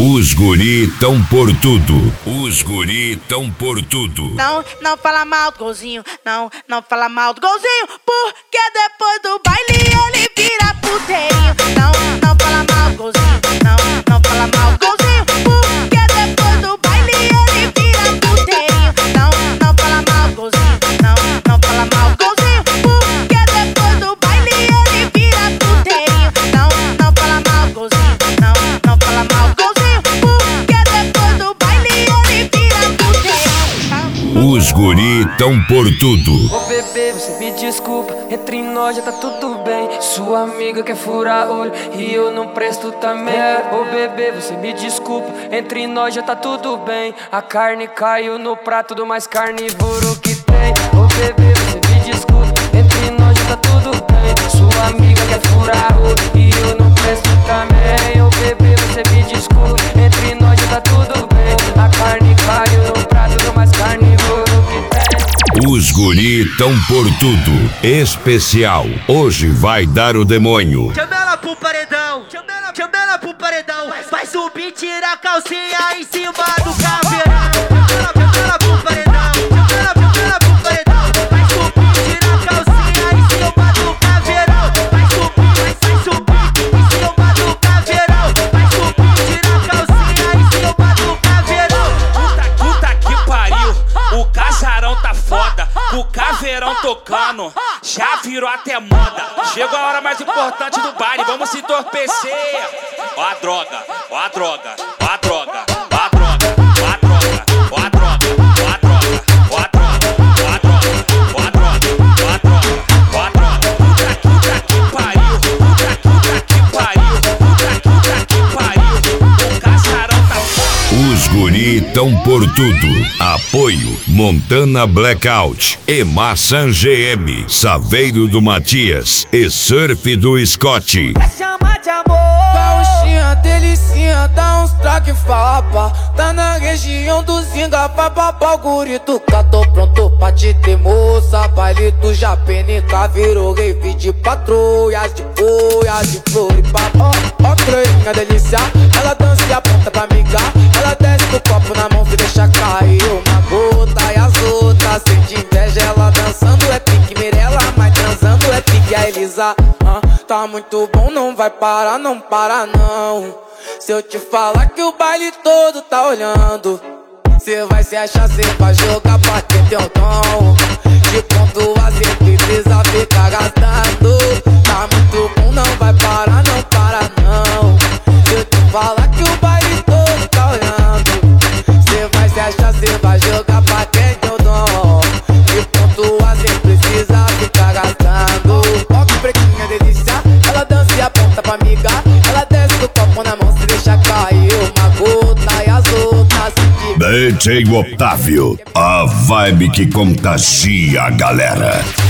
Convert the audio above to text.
Os guri tão por tudo. Os guri tão por tudo. Não fala mal do golzinho. Não fala mal do golzinho. Porque depois do baile ele vira puteirinho. Não fala mal do golzinho. Não fala mal do golzinho. Porque depois do baile ele vira puteirinho. Não fala mal do golzinho. Não fala mal do golzinho. Porque depois do baile ele vira puteirinho. Não fala mal do golzinho. Não fala mal do golzinho. Porque depois do baile ele vira puteirinho. Os guri tão por tudo. Ô bebê, você me desculpa, entre nós já tá tudo bem. Sua amiga quer furar olho e eu não presto também. Ô bebê, você me desculpa, entre nós já tá tudo bem. A carne caiu no prato do mais carnívoro que tem. Ô bebê, você me desculpa, entre nós já tá tudo bem. Sua amiga quer furar olho e eu não presto também. Ô bebê, você me desculpa, entre nós já tá tudo bem. A carne caiu no prato do mais carnívoro que tem. Os guri tão por tudo. Especial. Hoje vai dar o demônio. Chama ela pro paredão. Chama ela pro paredão. Vai subir, tira a calcinha em cima do caveirão. Chama ela pro paredão. Chama ela pro paredão. Vai subir, tira a calcinha em cima do caveirão. Vai subir em cima do caveirão. Vai subir, tira a calcinha em cima do caveirão. Puta que pariu, o casarão tá foda, o caveirão tocando, já virou até moda. Chegou a hora mais importante do baile, vamos se entorpecer. Ó a droga, ó a droga, ó a droga, ó a droga, ó a droga, ó a droga, ó a droga, ó a droga, ó a droga, ó a droga, ó a droga, ó a droga. Puta que pariu, puta que pariu, puta que pariu, o casarão tá foda. Os guri tão por tudo. Apoio Montana Blackout, Emassan GM, Saveiro do Matias e Surf do Scott. Chama de amor. Gauchinha, delicinha, dá uns traque fapa. Tá na região do Zinga, papapá, o guri do cá. Tô pronto pra te ter moça. Baile do Japenica virou rave de patrulhas, de boia, de flor e papo. Ó, creinha, delícia, ela dança e aponta pra migar. Ela desce com o copo na mão, se deixa cair uma gota. E as outras sente inveja, ela dançando é pique Mirella, mas transando é pique a Elisa. Tá muito bom, não vai parar, não para não. Se eu te falar que o baile todo tá olhando, cê vai se achar, cê vai jogar pra ter teu tom. De ponto a cê precisa ficar gastando. Tá muito bom, não vai parar, não para não. Se eu te falar que o baile todo tá olhando, cê vai se achar, cê vai jogar pra ter teu dom. De ponto a cê precisa ficar gastando. Ó que prequinha delícia, ela dança e aponta pra migar. Ela desce do copo na mão, se deixa cair uma gota. E as outras se DJ Otávio, a vibe que contagia a galera.